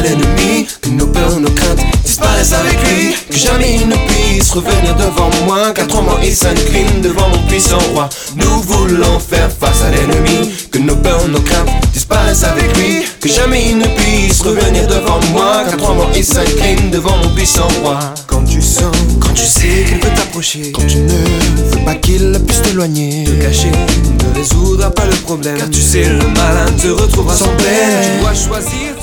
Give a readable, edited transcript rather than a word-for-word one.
à l'ennemi, que nos peurs, nos craintes disparaissent avec lui, que jamais il ne puisse revenir devant moi, car 3 mois il s'incline devant mon puissant roi. Nous voulons faire face à l'ennemi, que nos peurs, nos craintes disparaissent avec lui, que jamais il ne puisse revenir devant moi, car 3 mois il s'incline devant mon puissant roi. Quand tu sens, Quand tu sais qu'il peut t'approcher, quand tu ne veux pas qu'il puisse t'éloigner, te cacher ne résoudra pas le problème, car tu sais le malin te retrouvera sans peine. Tu dois choisir